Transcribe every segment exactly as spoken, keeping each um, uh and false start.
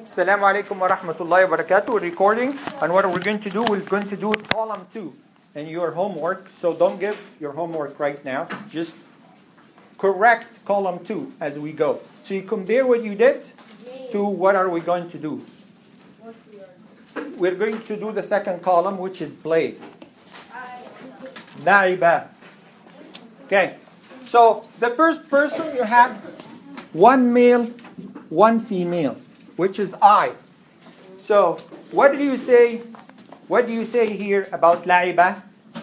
Assalamu alaikum wa rahmatullahi wa barakatuh. We're recording, and what we're going to do, we're going to do column two in your homework. So don't give your homework right now. Just correct column two as we go. So you compare what you did to what are we going to do. We're going to do the second column, which is play. Na'iba. Okay. So the first person, you have one male, one female, which is I. So what do you say? What do you say here about la'iba?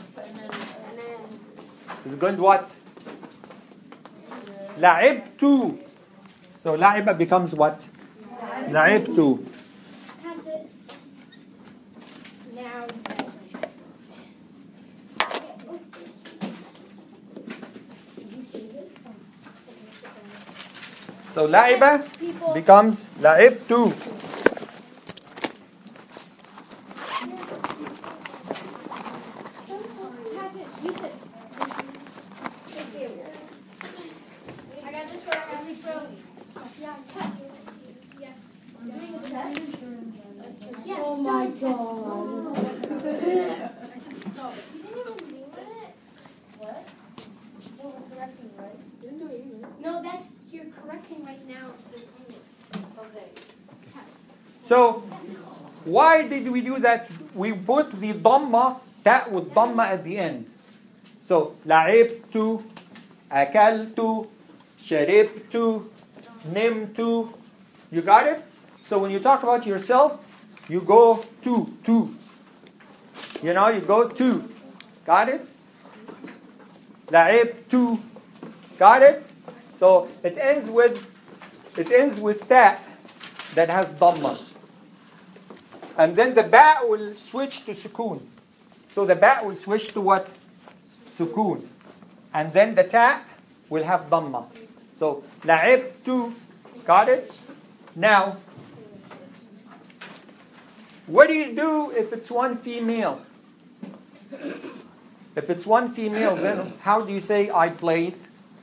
It's going to what? La'ibtu. So la'iba becomes what? La'ibtu. So la'iba becomes la'ibtu. Oh my god. What? No, we're correcting, right? No, that's, you're correcting right now. Okay. So why did we do that? We put the dhamma, ta with dhamma at the end. So la'ibtu, akaltu, sharibtu, nimtu. You got it? So when you talk about yourself, you go to, to. You know, you go to. Got it? La'ibtu. Got it? So it ends with it ends with ta that has dhamma. And then the ba will switch to sukoon. So the ba will switch to what? Sukoon. And then the ta will have dhamma. So la'ibtu. Got it? Now, what do you do if it's one female? If it's one female, then how do you say I played?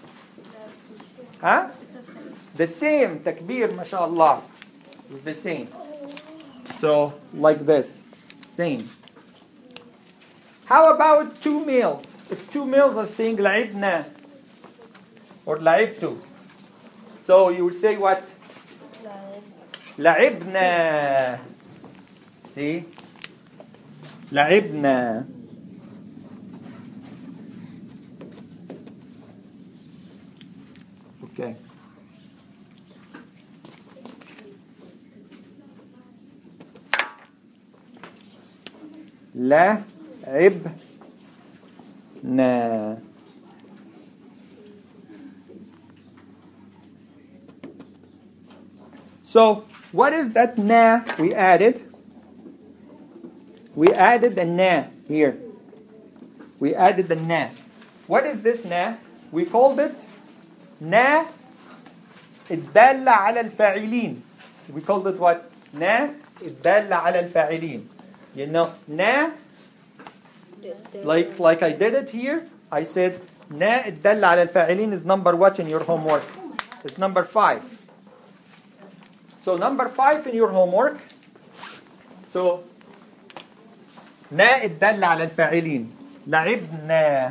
Huh? The same. Takbir, mashallah. It's the same. So, like this. Same. How about two males? If two males are saying la'ibna or la'ibtu. So you would say what? La'ibna. See? La'ibna. Okay. لعبنا. So, what is that na we added? We added the na here. We added the na. What is this na? We called it na الدالة على الفاعلين. We called it what? Na الدالة على الفاعلين. You know, na, like like I did it here. I said na الدالة على الفاعلين is number what in your homework? It's number five. So number five in your homework. So na الدالة على الفاعلين. لعبنا.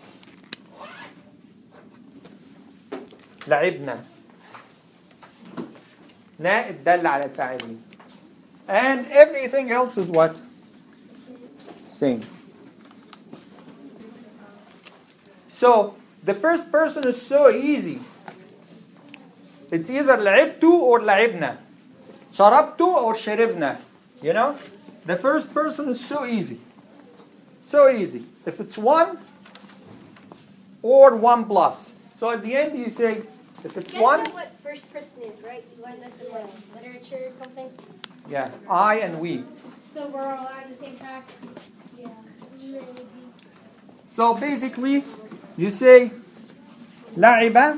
لعبنا. نا الدالة على الفاعلين. And everything else is what? Same. So the first person is so easy. It's either لعبتو or لعبنا. شربتو or شربنا. You know? The first person is so easy. So easy. If it's one or one plus. So at the end you say, if it's you one. guys know what first person is, right? You learned this in like literature or something? Yeah. I and we. So we're all on the same track? Yeah. Maybe. So basically, you say, لعب.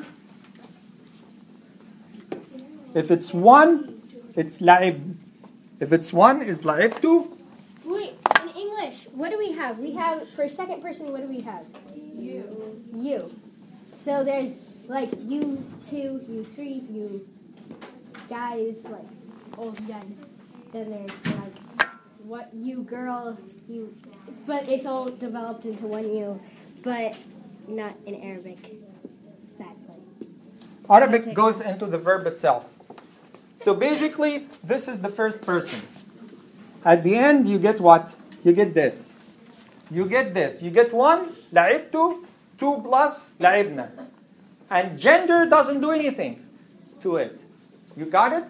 If it's one, it's لعب. If it's one, it's لعبت. Wait, in English, what do we have? We have, for second person, what do we have? You. You. So there's like you two, you three, you guys, like old guys. Then there's like what you girl you, but it's all developed into one you, but not in Arabic. Sadly. Arabic goes into the verb itself. So basically, this is the first person. At the end, you get what? You get this. You get this. You get one, لعبت, two plus لعبنا. And gender doesn't do anything to it. You got it?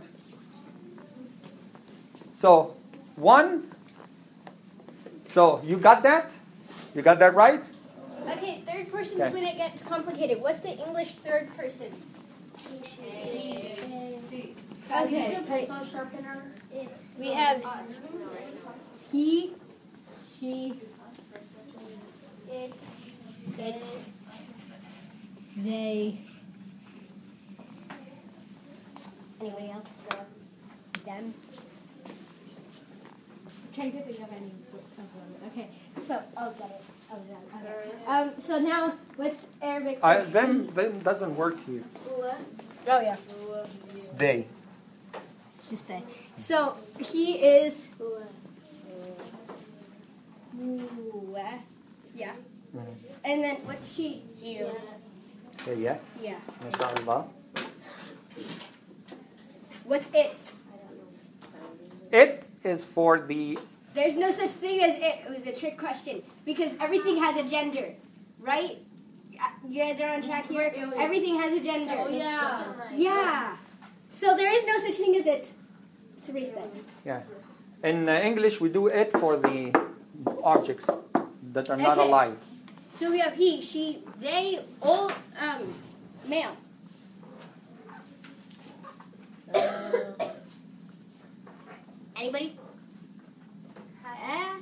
So, one. So, you got that? You got that right? Okay, third person's Okay. when it gets complicated. What's the English third person? Okay. Pencil sharpener. It. We have he, she, it, it, they. Anybody else? Them. I'm trying to think of any of them. Okay, so I'll get it. Oh, yeah. Okay. Um. So now, what's Arabic? I, for them, he? them doesn't work here. Oh yeah. It's they. It's just they. So he is. Yeah. Mhm. And then what's she? You. Okay, yeah. Yeah. MashaAllah. What's it? It is for the... There's no such thing as it. It was a trick question because everything has a gender, right? You guys are on track here. Everything has a gender. Oh yeah. Yeah. So there is no such thing as it. Let's erase that. Yeah. In uh, English, we do it for the objects that are not Okay. alive. So we have he, she, they, all um, male. Anybody? Uh,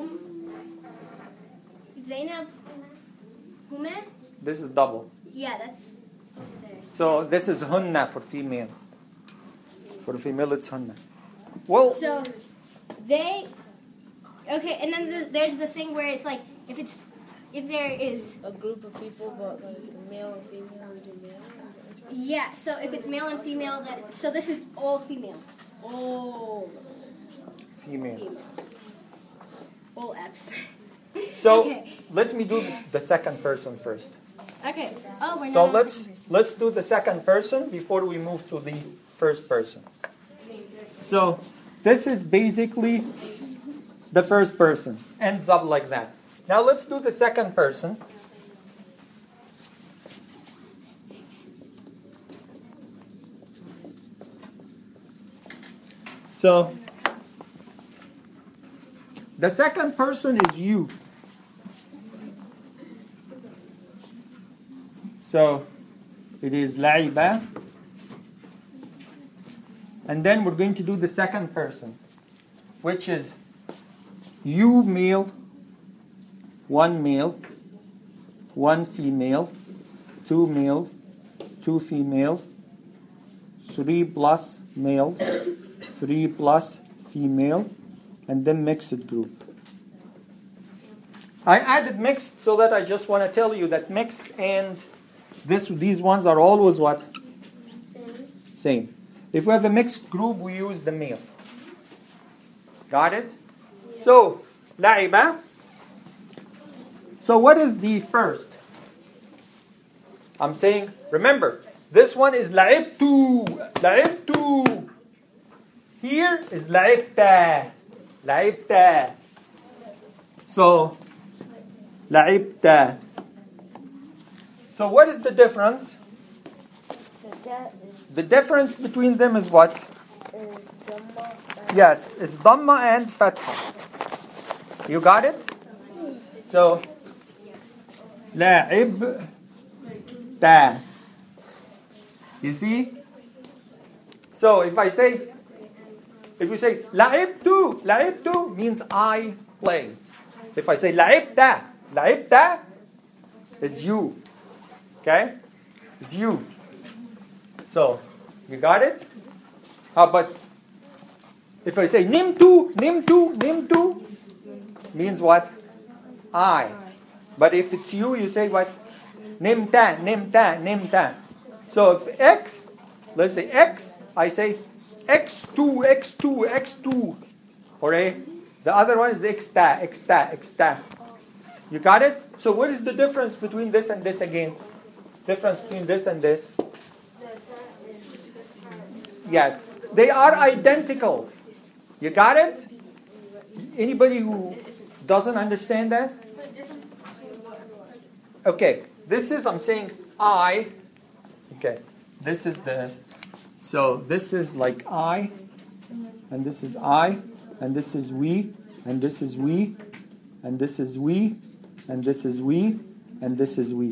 Zainab. Huma? This is double. Yeah, that's there. So this is hunna for female. For the female, it's hunna. Well, So they. Okay, and then the, there's the thing where it's like if it's if there is A group of people, but like male and female, we do male. yeah. So if it's male and female, then so this is all female. Oh. female. All F's. So Okay. let me do the second person first. Okay. Oh, we're So not on let's second person. let's do the second person before we move to the first person. So this is basically the first person. Ends up like that. Now let's do the second person. So the second person is you. So it is لعبة. And then we're going to do the second person, which is you male, one male, one female, two male, two female, three plus males, three plus female, and then mixed group. I added mixed so that I just want to tell you that mixed and this these ones are always what? Same. If we have a mixed group, we use the male. Got it? So, لعبة. So what is the first? I'm saying, remember, this one is لعبت. لعبت. Here is لعبت. لعبت. So, لعبت. So what is the difference? The difference between them is what? Yes, it's Dhamma and Fatha. You got it? So, لعب تا. You see? So if I say, if you say لعبت, لعبت means I play. If I say لعبت, لعبت, it's you. Okay? It's you. So, you got it? How about if I say nimtu, nimtu, nimtu, means what? I. But if it's you, you say what? Nimta, nimta, nimta. So if X, let's say X, I say X two, X two, X two. Alright? The other one is X-ta, X-ta, X-ta. You got it? So what is the difference between this and this again? Difference between this and this? Yes. They are identical. You got it? Anybody who doesn't understand that? Okay. This is, I'm saying I. Okay. This is the, so this is like I, and this is I, and this is we, and this is we, and this is we, and this is we, and this is we.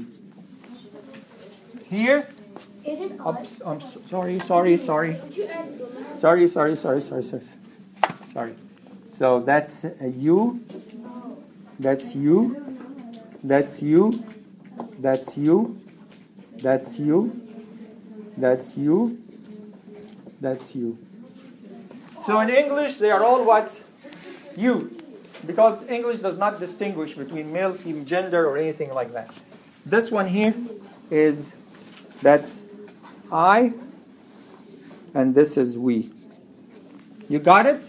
Here, Isn't I'm, us? I'm so- sorry, sorry, sorry. Sorry, sorry, sorry, sorry, sorry. Sorry. So that's a you, that's you, that's you, that's you, that's you, that's you, that's you. So in English, they are all what? You. Because English does not distinguish between male, female, gender, or anything like that. This one here is, that's I, and this is we. You got it?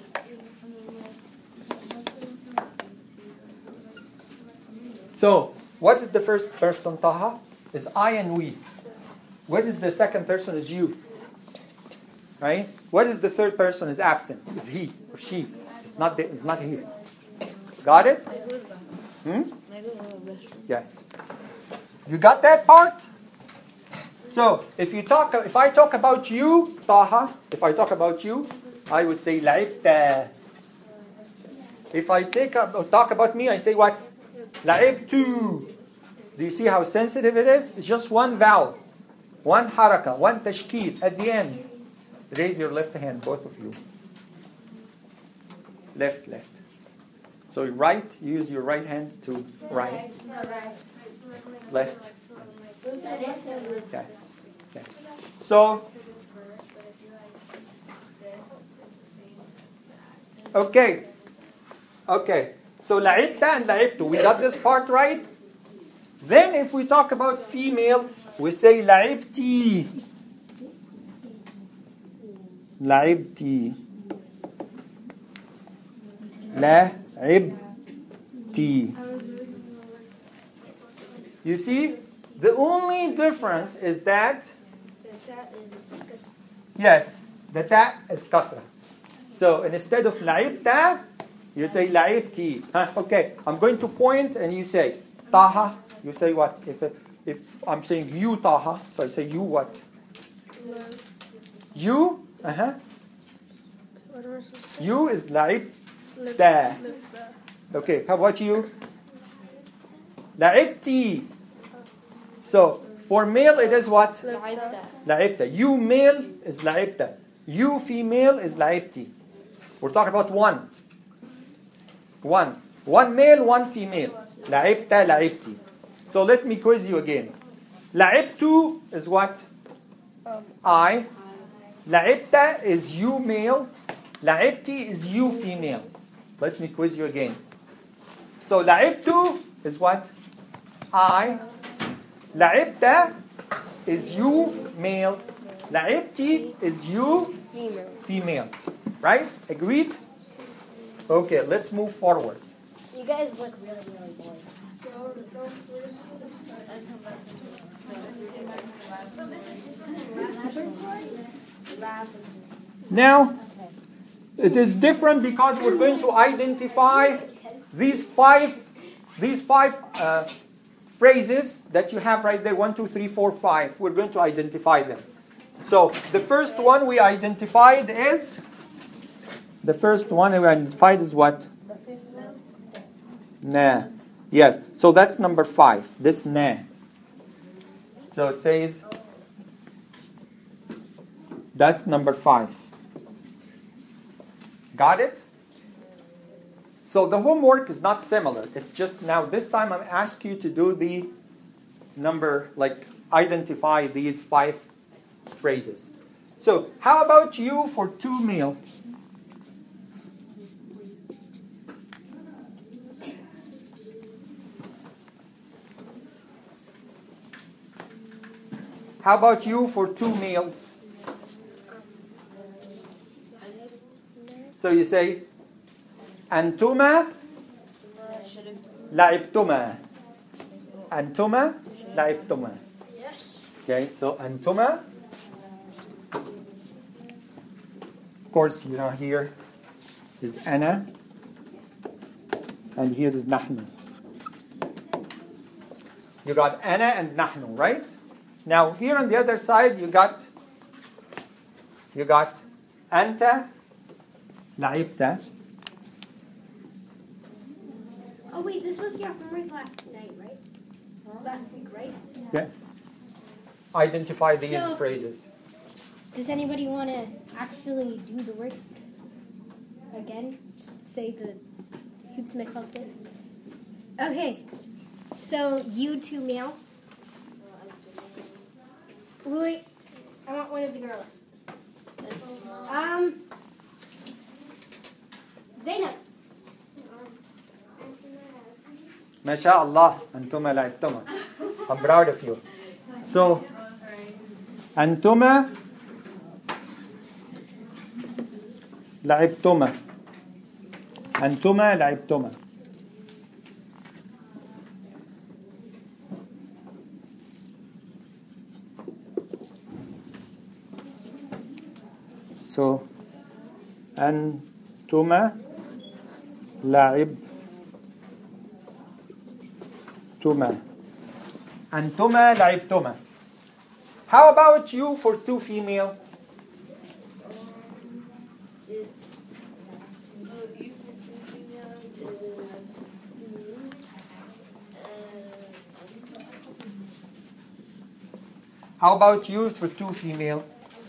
So, what is the first person, Taha? Is I and we. What is the second person? Is you. Right? What is the third person? Is absent. Is he or she. It's not, the, it's not here. Got it? Hmm? Yes. You got that part? So, if you talk, if I talk about you, Taha, if I talk about you, I would say لعبت. If I take up, talk about me, I say what? لعبت. Do you see how sensitive it is? It's just one vowel, one haraka, one tashkil at the end. Raise your left hand, both of you. Left, left. So right, use your right hand to right. Left. Okay. Okay. So, okay. Okay. So لعبت and لعبت. We got this part right? Then if we talk about female, we say لعبتي. لعبتي. لعبتي. You see, the only difference is that, yes, the ta is kasra. So instead of لعبت, you say لعبتي. Huh? Okay, I'm going to point and you say Taha. You say what? If if I'm saying you Taha, so I say you what? You, uh-huh. You is لعبت. Okay, how about you? لعبتي. So for male it is what? لعبت. You male is لعبت. You female is لعبتي. We're talking about one. One. One male, one female. لعبت, لعبتي. So let me quiz you again. لعبت is what? Um, I. لعبت is you male. لعبتي is you female. Let me quiz you again. So لعبت is what? I. لعبت is you male. لعبتي is you female. female. Right? Agreed? Okay, let's move forward. You guys look really, really bored. Now, it is different because we're going to identify these five, these five uh, phrases that you have right there. One, two, three, four, five. We're going to identify them. So the first one we identified is, the first one we identified is what? Na. Yes. So that's number five. This na. So it says, that's number five. Got it? So the homework is not similar. It's just now this time I'm asking you to do the number, like identify these five phrases. So how about you for two meal? How about you for two meals? So you say أنتما لعبتما. أنتما لعبتما. Yes. Okay, so أنتما. Of course, you know, here is أنا and here is نحن. You got أنا and نحن, right? Now here on the other side you got you got أنت لعبت. Oh wait, this was your homework last night, right? Last week, right? Yeah. Identify these So- phrases. Does anybody want to actually do the work again? Just say the Hutzmikhalte. Okay. So you two male. Wait, wait, I want one of the girls. Um, Zainab. ما شاء الله أنتما لعبتما. I'm proud of you. So أنتما لعبتما. أنتما لعبتما. So أنتما لعبتما. أنتما لعبتما. How about you for two female? How about you for two female?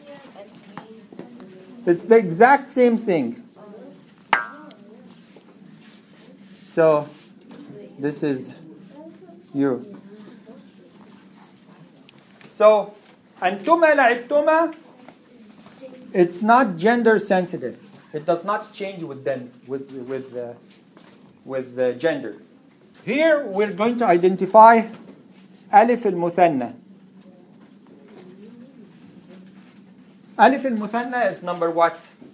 It's the exact same thing. So this is you. So أنتما لعبتما, it's not gender sensitive. It does not change with them with with the with the gender. Here we're going to identify ألف المثنى. ألف المثنى is number what?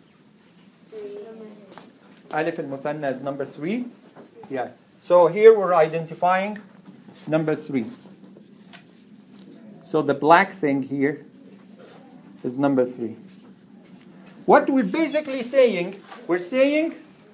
ألف المثنى is number three. Yeah. So here we're identifying number three. So the black thing here is number three. What we're basically saying, we're saying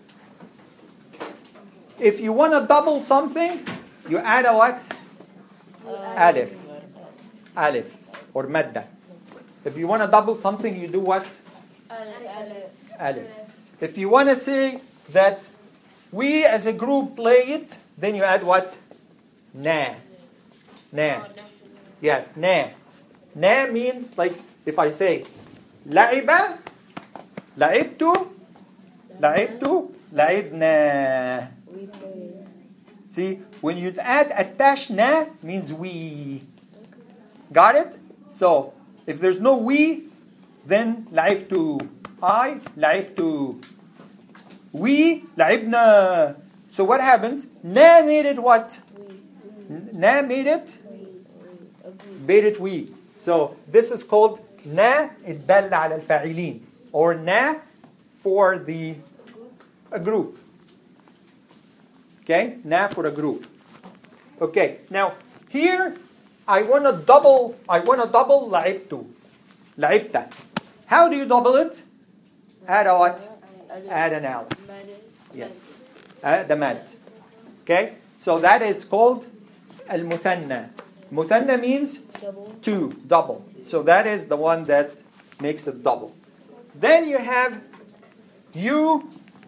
if you want to double something, you add a what? Alif. Alif or madda. If you want to double something, you do what? Alif. If you want to say that we as a group play it, then you add what? Na. Na. Yes, na. Na means like if I say لعب, لعبت, لعبت, لعبنا. We play. See, when you add attach na means we. Got it? So if there's no we, then لعبت. I لعبت. We لعبنا. So what happens? Na made it what? Na made it? Made it we. So this is called na الدالة على الفاعلين, or na for the a group. Okay, na for a group. Okay, now here I want to double. I want to double لعبت. لعبت. How do you double it? Add a what? Add an alif. Yes. Uh, the mad. Okay, so that is called المثنى. Muthanna means two, double. So that is the one that makes it double. Then you have you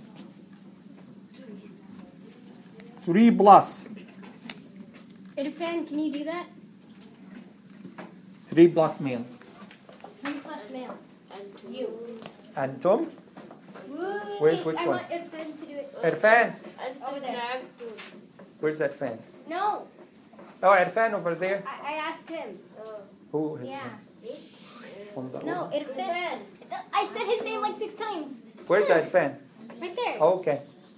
three plus. Irfan, can you do that? Three plus male. Three plus male. You. Antum. Wait, Wait, which I one? want Irfan to do it. Irfan. Over there. Where's Irfan? No, Oh, Irfan over there. I, I asked him. Who is Yeah. on the No, Irfan. I said his name like six times. Where's Irfan? Right there. Oh, okay.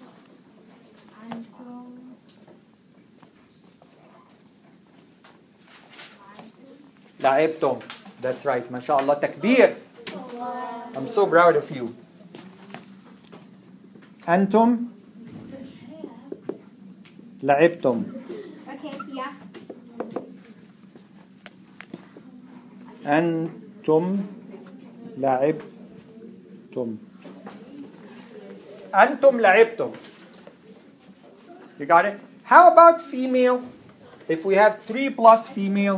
لعبتم. That's right. MashaAllah. Takbir. I'm so proud of you. أنتم لعبتم. Okay, yeah. أنتم لعبتم. أنتم لعبتم. You got it? How about female? If we have three plus female.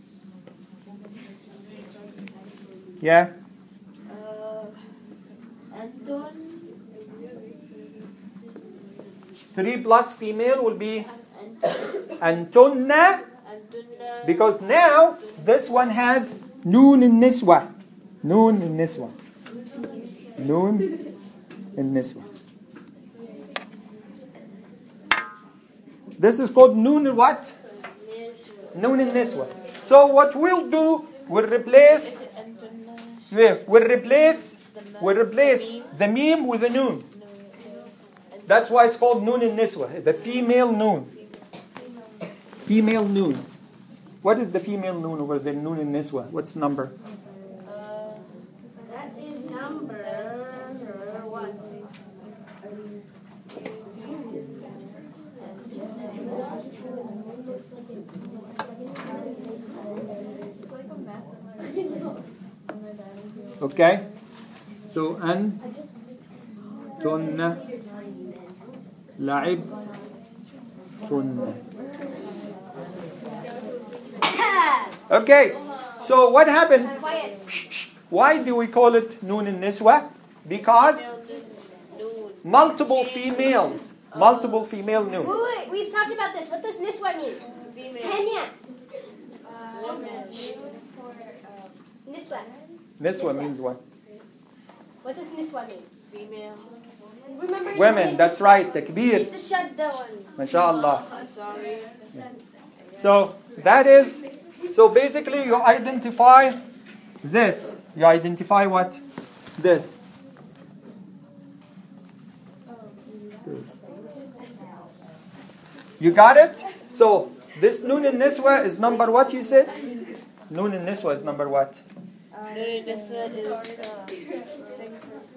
Yeah? Uh, Anton. Three plus female will be Anton. أنتن, Antonna. because now this one has نون النسوة. نون النسوة. نون النسوة. This is called نون what? نون النسوة. So what we'll do, we'll replace, Is it Antonna? yeah, we'll replace, we'll replace the meme with the noon. That's why it's called نون النسوة, the female noon. Female noon. What is the female noon over there? نون النسوة. What's number? Uh, that is number one. Okay. So أنتن لعبتن. Okay. So what happened? Quiet. Why do we call it noon in niswa? Because Noon. multiple females. Multiple female noon. Wait, wait, we've talked about this. What does niswa mean? Female. Kenya. Woman. Niswa. Niswa means what? What does niswa mean? Female. Remember you Women, said that's niswa. right. Takbir. Just to shut down. MashaAllah. I'm sorry. So that is, so basically you identify this. You identify what? This. This. You got it? So this noon in niswa is number what you said? Noon in niswa is number what? Noon is uh, six.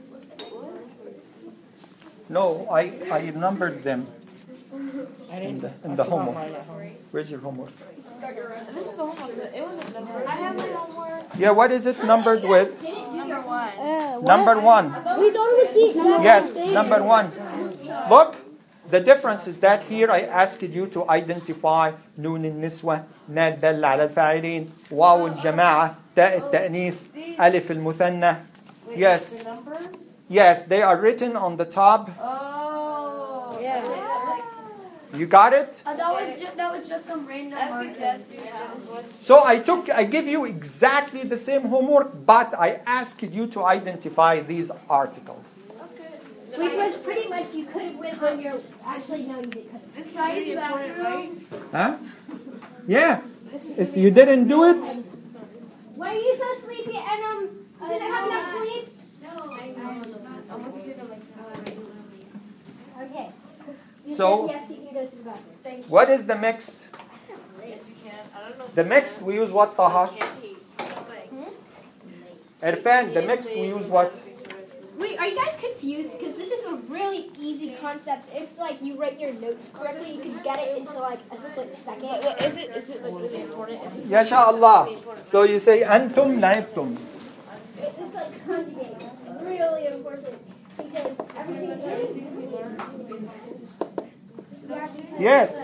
No, I, I numbered them in the, in the homework. Where's your homework? This is the homework. It wasn't numbered. I have my homework. Yeah, what is it numbered with? Number one. Number one. We thought it was the exact Yes, same. number one. Look, the difference is that here I asked you to identify نون النسوة, نا الدل على الفاعلين, واو الجماعة, تاء التأنيث, ألف المثنى. Wait, Yes. The numbers? Yes, they are written on the top. Oh. Yeah. You got it? Uh, that was just that was just some random marker. So I took, I give you exactly the same homework, but I asked you to identify these articles. Which was pretty much you could with on your. Actually, no, you didn't. This is really important, right? Huh? Yeah. If you didn't do it, Why are you so sleepy? And um, did I have enough sleep? No. I want to see the like. Okay. You So- said yes, you can go to the bathroom. Thank you. what is the mixed? Yes, you can. I don't know. The mixed, we use what, Taha? Can't he? Irfan, the mixed, we use what? Wait, are you guys confused? Because this is a really easy concept. If like you write your notes correctly, you can get it into like a split second. But, but is it is it like really important? Is it Ya Allah. So you say أنتم لعبتم. It- It's like conjugating. It's really important because everything. Yes.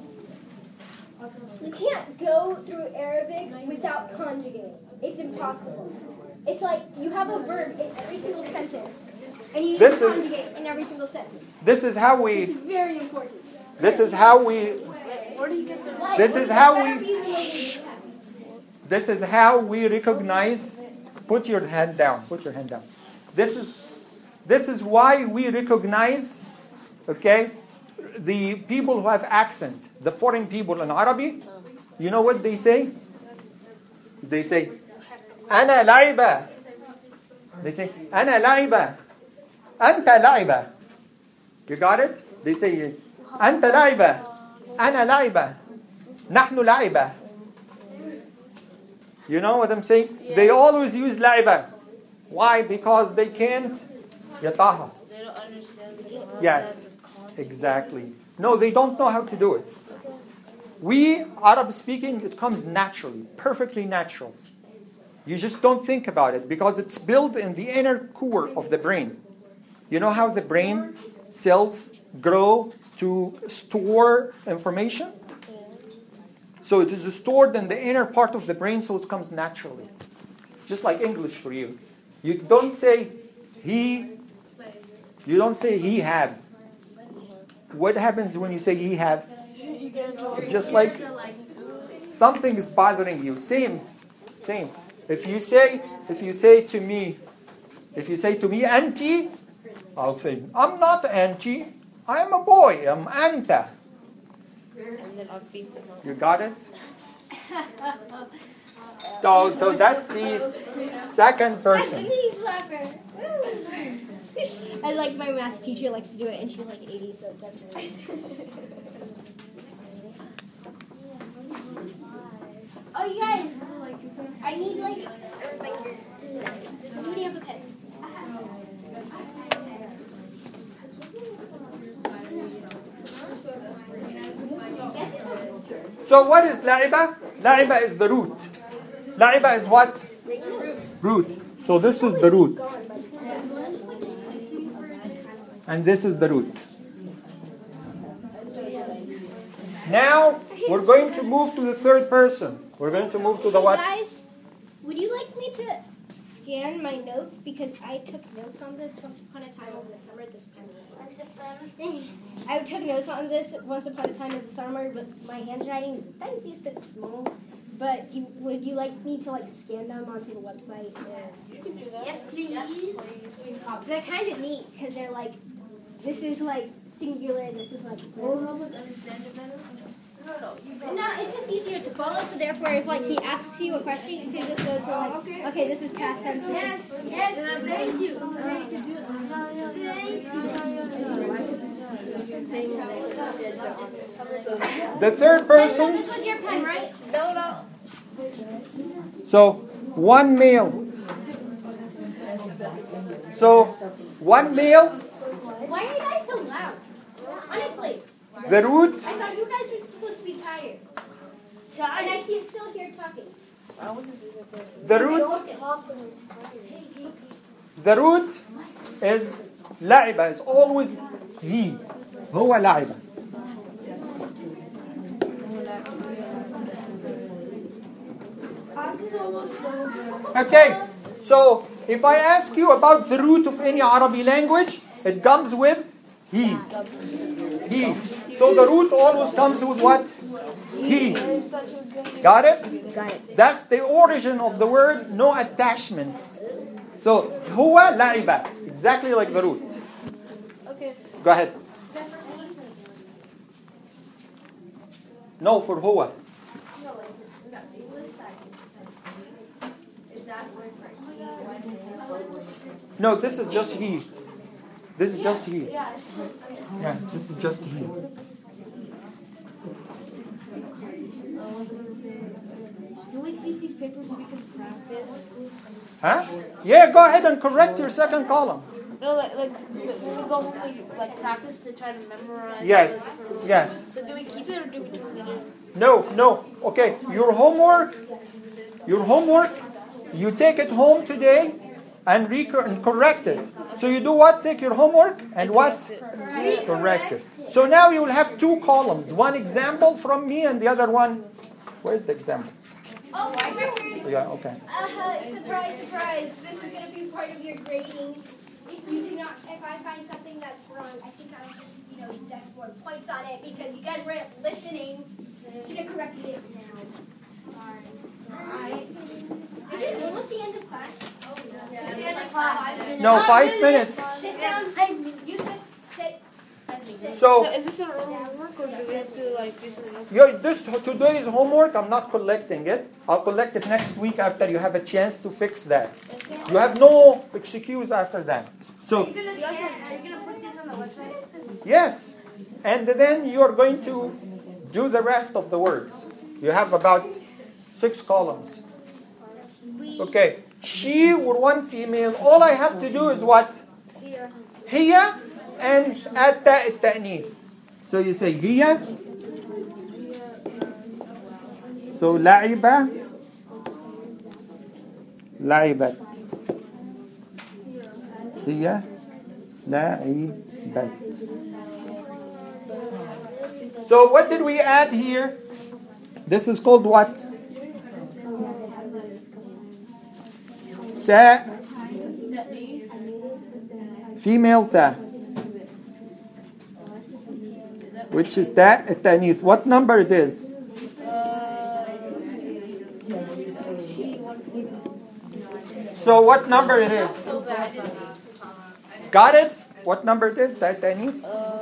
You can't go through Arabic without conjugating. It's impossible. It's like you have a verb in every single sentence, and you need This to is- conjugate in every single sentence. This is how It's we, very important. this is how we, where do you get the? Like, This is it how better we- be related to that. this is how we recognize, put your hand down, put your hand down. This is, this is why we recognize, okay, the people who have accent, the foreign people in Arabic, you know what they say? They say, أنا لعبة. They say, أنا لعبة. أنت لعبة. You got it? They say, أنت لعبة. أنا لعبة. نحن لعبة. You know what I'm saying? They always use لعبة. Why? Because they can't Ya Taha. They don't understand the concept Yes, of context. exactly. No, they don't know how to do it. We, Arab speaking, it comes naturally, perfectly natural. You just don't think about it because it's built in the inner core of the brain. You know how the brain cells grow to store information? So it is stored in the inner part of the brain, so it comes naturally. Just like English for you. You don't say he, you don't say he have. What happens when you say he have? It's just like something is bothering you. Same, same. If you say, if you say to me, if you say to me, auntie, I'll say, I'm not auntie. I am a boy. I'm anta. And then I'll beat them up. You got it? So, so that's the second That's the person. knee slapper. I like my math teacher likes to do it, and she's like eighty, so it doesn't really. Oh, you guys! I need like a reminder. Does anybody have a pen? So what is la'iba? La'iba is the root. La'iba is what? Root. So this is the root. And this is the root. Now we're going to move to the third person. We're going to move to the what? Guys, would you like me to scan my notes? Because I took notes on this once upon a time over the summer. This pen. I took notes on this once upon a time in the summer, but my handwriting is the tiniest bit small. But do you, would you like me to like scan them onto the website? Or? You can do that. Yes, please. They're kind of neat because they're like, this is like singular and this is like. Will it help us understand it better? No, no. You go. No, it's just easier to follow. So therefore, if like he asks you a question, you can just go to like, okay. okay, this is past tense. This Yes, is. yes, thank you. The third So person. this was your pen, right? No, no. So one male. So one male. Why are you guys so loud? Honestly, The root. I thought you guys were supposed to be tired. And I can still hear talking. The root. The root is la'iba. Is always he. هو la'iba. Okay, so if I ask you about the root of any Arabic language, it comes with he. He. So the root always comes with what? He. Got it? Got it. That's the origin of the word, no attachments. So, huwa la'iba. Exactly like the root. Okay. Go ahead. No, for huwa. No, this is just he. This is just he. Yeah, this is just he. Can we keep these papers so we can practice? Huh? Yeah, go ahead and correct your second column. No, like, like when we go home, we like practice to try to memorize. Yes, all the different- yes. So do we keep it or do we turn it in? No, no. Okay, your homework, your homework, you take it home today and, recor- and correct it. So you do what? Take your homework and what? Correct it. So now you will have two columns. One example from me and the other one. Where's the example? Oh, I remembered. Yeah, okay. Uh, surprise, surprise. This is going to be part of your grading. If you do not, if I find something that's wrong, I think I'll just, you know, deduct more points on it because you guys weren't listening. Should have corrected it now. Alright. Is it almost the end of class? Oh, no. It's the end of class. No, five minutes. Sit down. Hey, Yusuf, sit. Sit. So So is this our own homework or do we have to like do something else? your, this today's homework, I'm not collecting it. I'll collect it next week after you have a chance to fix that. You have no excuse after that. So You're going to put this on the website? yes, and then you're going to do the rest of the words. You have about six columns. Okay, she or one female. All I have to do is what? هي and التاء التأنيث. So you say هي. So لعب لعبت. هي لعبت. So what did we add here? This is called what? Ta. Female ta. Which is ta التأنيث. What number it is? So what number it is? Got it? What number it is? Ta التأنيث?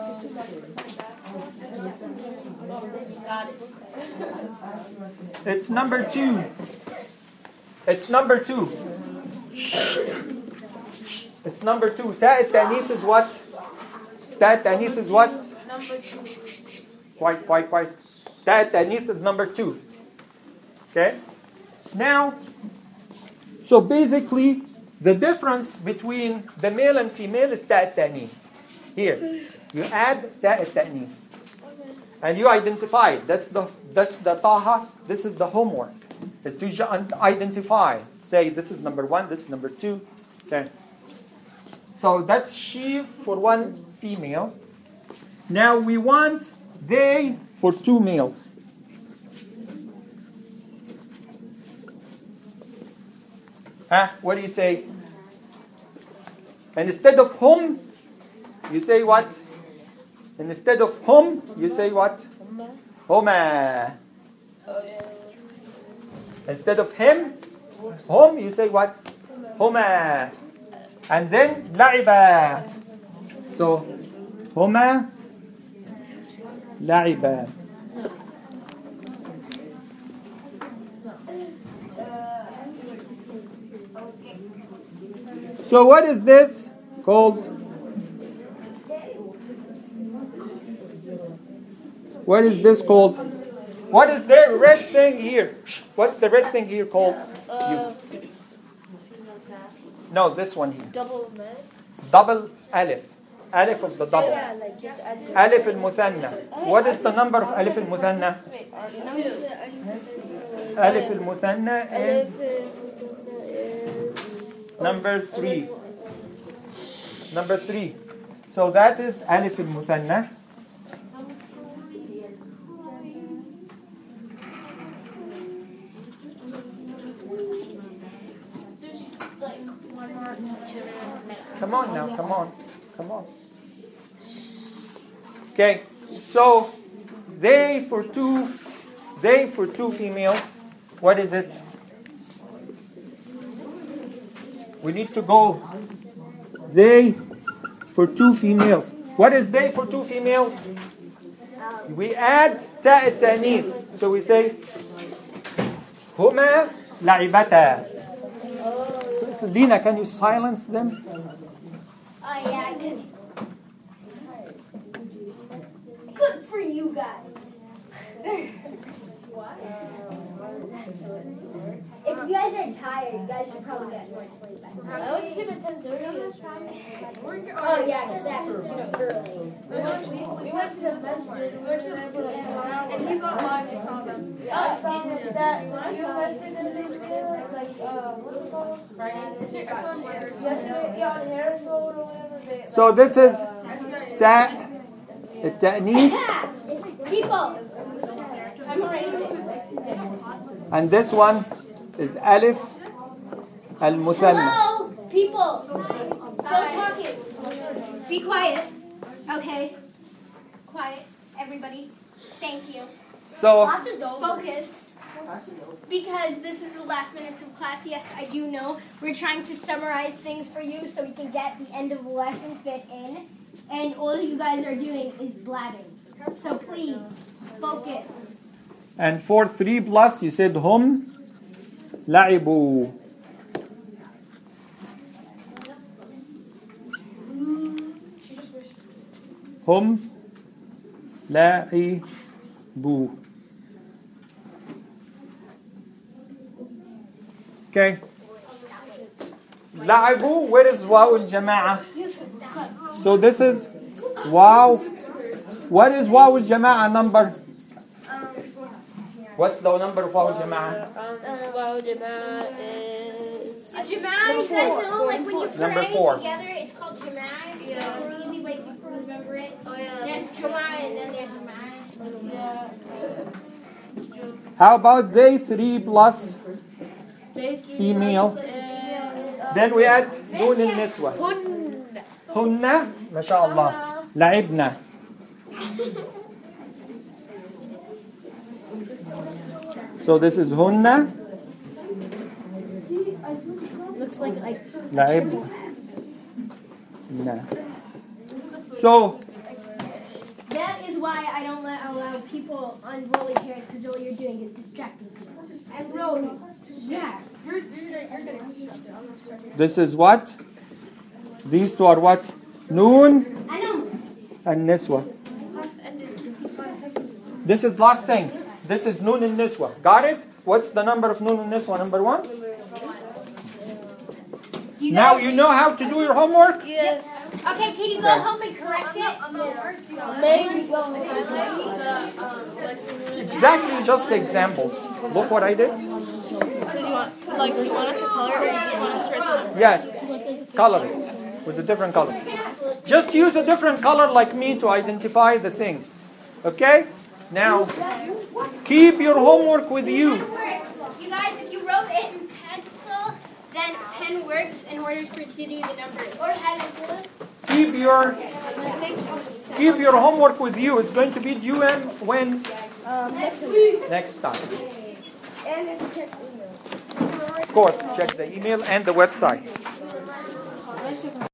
Got it. It's number two. It's number two. It's number two. Ta التأنيث is what? Ta التأنيث is what? Number two. Quite, quite, quite. Ta التأنيث is number two. Okay? Now, so basically, the difference between the male and female is ta التأنيث. Here, you add ta التأنيث. And you identify it. That's the that's the taha. This is the homework. Is to identify. Say this is number one. This is number two. Okay. So that's she for one female. Now we want they for two males. Huh? What do you say? And instead of whom, you say what? And instead of whom, you say what? Homa. Instead of him, whom, you say what? Homa. And then لعبا. So هما لعبا. So what is this called? What is this called? What is the red thing here? What's the red thing here called? Uh, No, this one here. double med. Double alif. Alif of the double. Yeah, like just add the Alif al-muthanna. What is the number of alif al-muthanna? two. Alif al-muthanna is number three. Number three. So that is alif al-muthanna. Come on now, come on, come on. Okay, so they for two, they for two females. What is it? We need to go. They for two females. What is they for two females? We add ta التأنيث. So we say هما لعبتا. So, so Lina, can you silence them? Oh yeah, because good for you guys. If you guys are tired, you guys should probably get more sleep. I went to sleep at ten thirty. Oh yeah, because that's you know early. We went, we, we went to the masjid. We went to there for like four hours. And he's not live. You saw them. I saw that you masjid that they did like uh what's it called? Friday. Yesterday, yeah, on Harris Road or whatever. They, So this is ta التأنيث. People, I'm raising. And this one is alif al-muthanna. Hello, people. Still talking. Be quiet. Okay. Quiet, everybody. Thank you. So Class is over. Focus. Because this is the last minutes of class. Yes, I do know. We're trying to summarize things for you so we can get the end of the lesson fit in. And all you guys are doing is blabbing. So please, focus. and for three plus you said hum لعبوا. هم لعبوا. Okay. لعبوا, where is واو الجماعة? So this is wow. What is واو الجماعة number? What's the number of واو الجماعة? Wow, Jama is. A Jama'ah, you guys know, like when you Number pray four. together, it's called Jama'ah. Yeah. So the easy way to remember it. Oh, yeah. There's Jama'ah and then there's Jama'ah. Yeah. How about they three plus They female? And, Then we add نون النسوة. Hun. هن ما شاء الله لعبنا. So this is هن Looks like like لعبنا. So that is why I don't let allow people on rolling chairs because all you're doing is distracting people. And rolling. Yeah. You're, you're, you're getting distracted. I'm not distracted. this is what? These two are what? نون I know. النسوة. Class end is fifty-five seconds. This is last thing. This is نون النسوة. Got it? What's the number of نون النسوة? Number one? Do you Now guys- you know how to do your homework? Yes. Okay, can you go home and correct it? Maybe go. Exactly just the examples. Look what I did. So do you want, like, do you want us to color it or do you just want us to write the number? Yes. Color it with a different color. Just use a different color like me to identify the things. Okay? Now, keep your homework with you. Pen works. You guys, if you wrote it in pencil, then pen works in order for it to do the numbers. Or highlight. Keep your keep your homework with you. It's going to be due in when? Um, next week. Next time. And it's check email. Of course, check the email and the website.